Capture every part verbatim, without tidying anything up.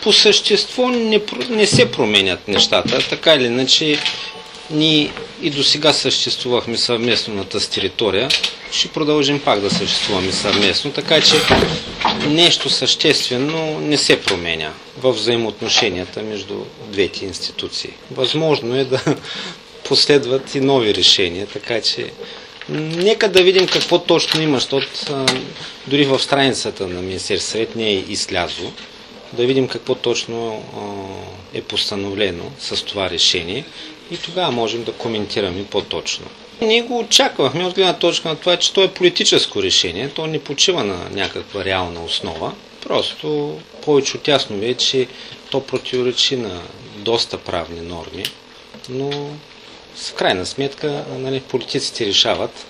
По същество не, не се променят нещата, така или иначе ние и до сега съществувахме съвместно на тази територия, ще продължим пак да съществуваме съвместно, така че нещо съществено не се променя в взаимоотношенията между двете институции. Възможно е да последват и нови решения, така че нека да видим какво точно има, защото дори в страницата на Министерския съвет не е излязло. Да видим какво точно е постановлено с това решение и тогава можем да коментираме по-точно. Ние го очаквахме от гледна точка на това, че то е политическо решение, то не почива на някаква реална основа. Просто повече от ясно е, че то противоречи на доста правни норми, но в крайна сметка, нали, политиците решават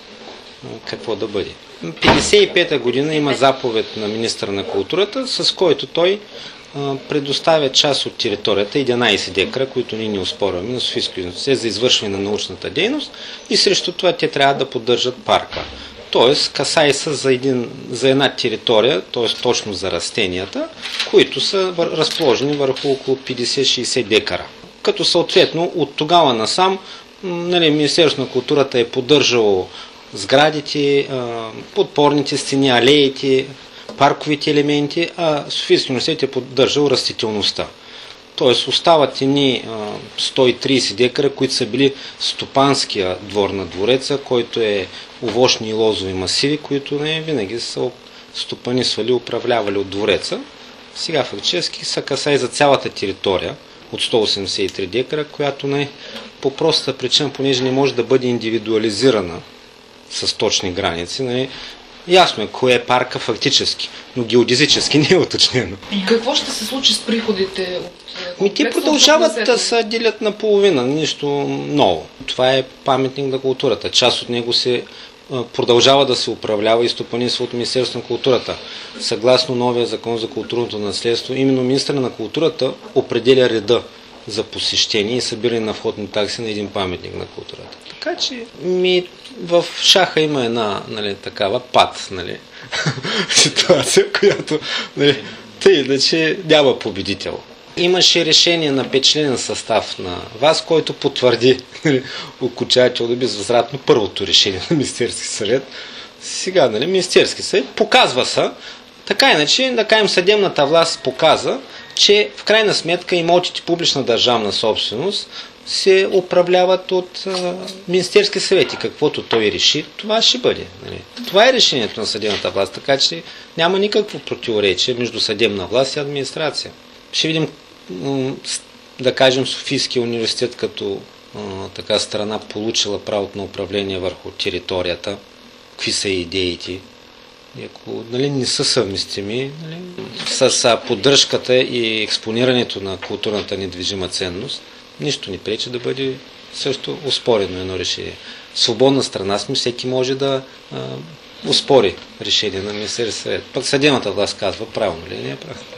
какво да бъде. петдесет и пета година има заповед на министъра на културата, с който той а, предоставя част от територията, единайсет декара, които ние не оспорваме на Софийското университет за извършване на научната дейност и срещу това те трябва да поддържат парка. Тоест, касае се за, един, за една територия, т.е. точно за растенията, които са разположени върху около петдесет-шейсет декара. Като съответно от тогава насам, нали, Министерството на културата е поддържало сградите, подпорните стени, алеите, парковите елементи, а Софийския университет е поддържал растителността. Тоест остават едни сто и трийсет декара, които са били стопанския двор на двореца, който е овощни и лозови масиви, които не винаги са стопанисвали, управлявали от двореца. Сега фактически са касае за цялата територия от сто осемдесет и три декара, която не по простата причина, понеже не може да бъде индивидуализирана с точни граници. Не, ясно е кое е парка фактически, но геодезически не е уточнено. И какво ще се случи с приходите от Ми те продължават да се делят наполовина, нищо ново. Това е паметник на културата. Част от него се продължава да се управлява и стопанисва от Министерството на културата. Съгласно новия закон за културното наследство, именно министър на културата определя реда за посещение и събиране на входни такси на един паметник на културата. Така че ми, в шаха има една, нали, такава пад, нали, ситуация, която, нали, тъй иначе няма победител. Имаше решение на петчленен състав на ВАС, който потвърди, нали, окончателно безвъзвратно първото решение на Министерски съвет. Сега, нали, Министерски съвет показва се, така иначе, да кажем, съдебната власт показа, че в крайна сметка имотите публична държавна собственост се управляват от а, Министерски съвет и каквото той реши, това ще бъде. Нали. Това е решението на съдебната власт, така че няма никакво противоречие между съдебна власт и администрация. Ще видим, да кажем, Софийския университет като а, така страна получила правото на управление върху територията, какви са идеите. И ако, нали, не са съвместими, нали, с поддръжката и експонирането на културната недвижима ценност, нищо не пречи да бъде също оспорено едно решение. В свободна страна сме, всеки може да а, оспори решение на Министерския съвет. Пък съдебната власт казва правилно ли, не е правилно.